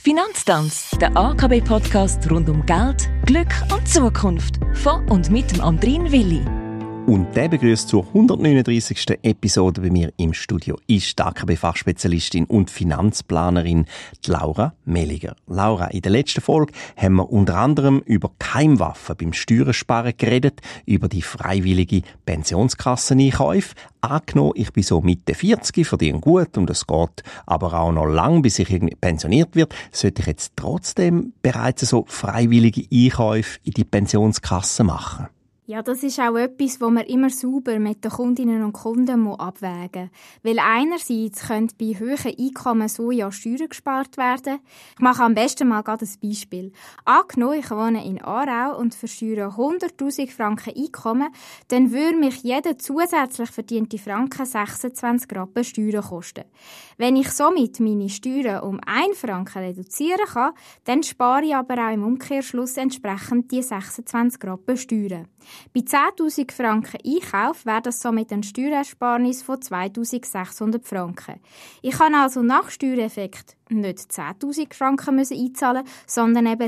Finanztanz, der AKB-Podcast rund um Geld, Glück und Zukunft. Von und mit dem Andrin Willi. Und der begrüßt zur 139. Episode bei mir im Studio ist die AKB-Fachspezialistin und Finanzplanerin Laura Melliger. Laura, in der letzten Folge haben wir unter anderem über Geheimwaffen beim Steuersparen geredet, über die freiwillige Pensionskasseneinkäufe. Angenommen, ich bin so Mitte 40, verdiene gut und es geht aber auch noch lang, bis ich irgendwie pensioniert wird. Sollte ich jetzt trotzdem bereits so freiwillige Einkäufe in die Pensionskasse machen? Ja, das ist auch etwas, was man immer sauber mit den Kundinnen und Kunden abwägen muss. Weil einerseits könnte bei hohen Einkommen so ja Steuern gespart werden. Ich mache am besten mal gerade ein Beispiel. Angenommen, ich wohne in Aarau und versteuere 100'000 Franken Einkommen, dann würde mich jeder zusätzlich verdiente Franken 26 Rappen Steuern kosten. Wenn ich somit meine Steuern um 1 Franken reduzieren kann, dann spare ich aber auch im Umkehrschluss entsprechend die 26 Rappen Steuern. Bei 10'000 Franken Einkauf wäre das somit ein Steuerersparnis von 2'600 Franken. Ich kann also nach Steuereffekt nicht 10'000 Franken einzahlen, sondern eben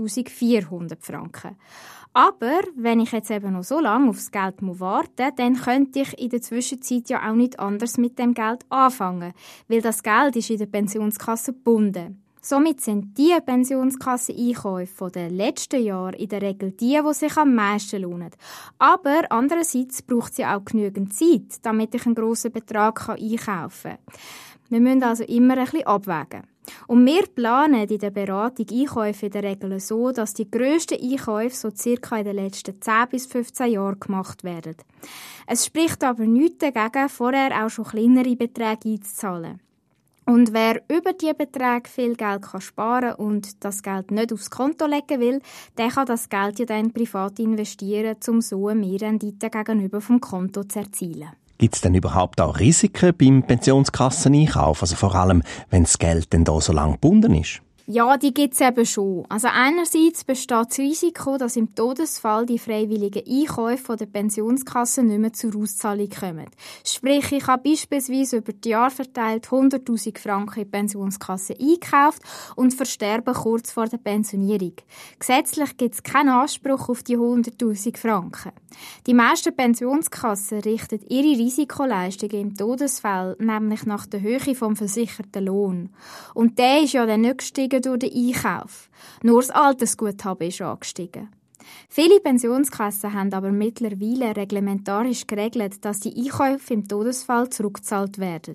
7'400 Franken. Aber wenn ich jetzt eben noch so lange aufs Geld warten muss, dann könnte ich in der Zwischenzeit ja auch nicht anders mit dem Geld anfangen, weil das Geld ist in der Pensionskasse gebunden. Somit sind die Pensionskasseneinkäufe der letzten Jahre in der Regel die sich am meisten lohnen. Aber andererseits braucht es ja auch genügend Zeit, damit ich einen grossen Betrag einkaufen kann. Wir müssen also immer ein bisschen abwägen. Und wir planen in der Beratung Einkäufe in der Regel so, dass die grössten Einkäufe so circa in den letzten 10 bis 15 Jahren gemacht werden. Es spricht aber nichts dagegen, vorher auch schon kleinere Beträge einzuzahlen. Und wer über diese Beträge viel Geld sparen kann und das Geld nicht aufs Konto legen will, der kann das Geld ja dann privat investieren, um so eine Mehrrendite gegenüber vom Konto zu erzielen. Gibt es denn überhaupt auch Risiken beim Pensionskasseneinkauf? Also vor allem, wenn das Geld denn da so lang gebunden ist? Ja, die gibt es eben schon. Also einerseits besteht das Risiko, dass im Todesfall die freiwilligen Einkäufe der Pensionskasse nicht mehr zur Auszahlung kommen. Sprich, ich habe beispielsweise über die Jahre verteilt 100'000 Franken in die Pensionskasse eingekauft und versterbe kurz vor der Pensionierung. Gesetzlich gibt es keinen Anspruch auf die 100'000 Franken. Die meisten Pensionskassen richten ihre Risikoleistungen im Todesfall nämlich nach der Höhe vom versicherten Lohn. Und der ist ja dann nicht gestiegen durch den Einkauf. Nur das Altersguthaben ist angestiegen. Viele Pensionskassen haben aber mittlerweile reglementarisch geregelt, dass die Einkäufe im Todesfall zurückgezahlt werden.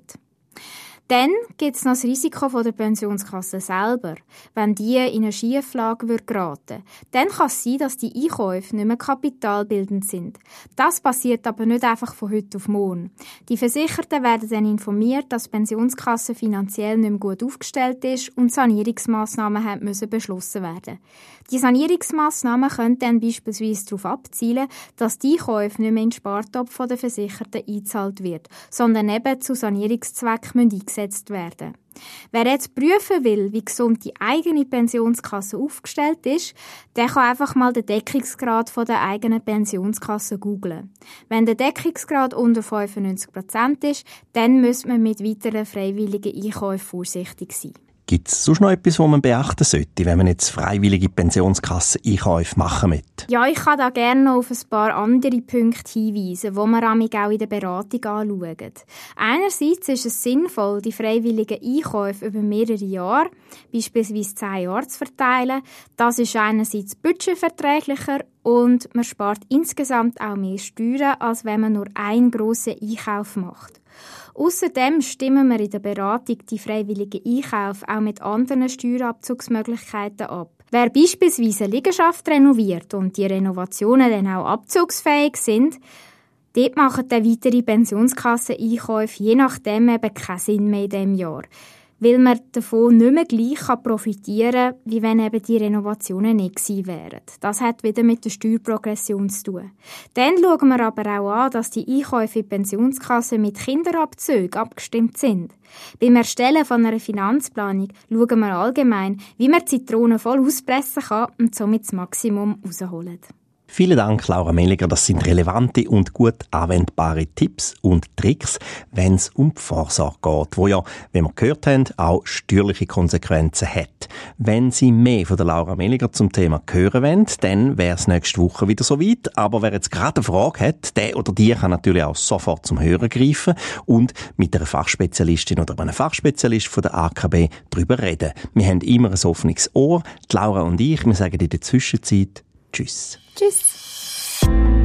Dann gibt es noch das Risiko von der Pensionskasse selber. Wenn die in eine Schieflage geraten, dann kann es sein, dass die Einkäufe nicht mehr kapitalbildend sind. Das passiert aber nicht einfach von heute auf morgen. Die Versicherten werden dann informiert, dass die Pensionskasse finanziell nicht mehr gut aufgestellt ist und Sanierungsmassnahmen müssen beschlossen werden. Die Sanierungsmassnahmen können dann beispielsweise darauf abzielen, dass die Einkäufe nicht mehr in den Spartopf der Versicherten eingezahlt wird, sondern eben zu Sanierungszwecken eingesetzt werden. Wer jetzt prüfen will, wie gesund die eigene Pensionskasse aufgestellt ist, der kann einfach mal den Deckungsgrad der eigenen Pensionskasse googlen. Wenn der Deckungsgrad unter 95% ist, dann müsste man mit weiteren freiwilligen Einkäufen vorsichtig sein. Gibt es sonst noch etwas, was man beachten sollte, wenn man jetzt freiwillige Pensionskassen-Einkäufe machen möchte? Ja, ich kann da gerne noch auf ein paar andere Punkte hinweisen, die wir auch in der Beratung anschauen. Einerseits ist es sinnvoll, die freiwilligen Einkäufe über mehrere Jahre, beispielsweise 10 Jahre, zu verteilen. Das ist einerseits budgetverträglicher und man spart insgesamt auch mehr Steuern, als wenn man nur einen grossen Einkauf macht. Ausserdem stimmen wir in der Beratung die freiwilligen Einkäufe auch mit anderen Steuerabzugsmöglichkeiten ab. Wer beispielsweise eine Liegenschaft renoviert und die Renovationen dann auch abzugsfähig sind, dort machen dann weitere Pensionskasseneinkäufe je nachdem eben keinen Sinn mehr in diesem Jahr, weil man davon nicht mehr gleich profitieren kann, wie wenn eben die Renovationen nicht gewesen wären. Das hat wieder mit der Steuerprogression zu tun. Dann schauen wir aber auch an, dass die Einkäufe in Pensionskassen mit Kinderabzügen abgestimmt sind. Beim Erstellen von einer Finanzplanung schauen wir allgemein, wie man Zitronen voll auspressen kann und somit das Maximum rausholen. Vielen Dank, Laura Mehliger. Das sind relevante und gut anwendbare Tipps und Tricks, wenn es um die Vorsorge geht, wo ja, wie wir gehört haben, auch steuerliche Konsequenzen hat. Wenn Sie mehr von der Laura Mehliger zum Thema hören wollen, dann wäre es nächste Woche wieder soweit. Aber wer jetzt gerade eine Frage hat, der oder die kann natürlich auch sofort zum Hören greifen und mit einer Fachspezialistin oder einem Fachspezialist von der AKB darüber reden. Wir haben immer ein offenes Ohr. Die Laura und ich, wir sagen in der Zwischenzeit Tschüss. Tschüss.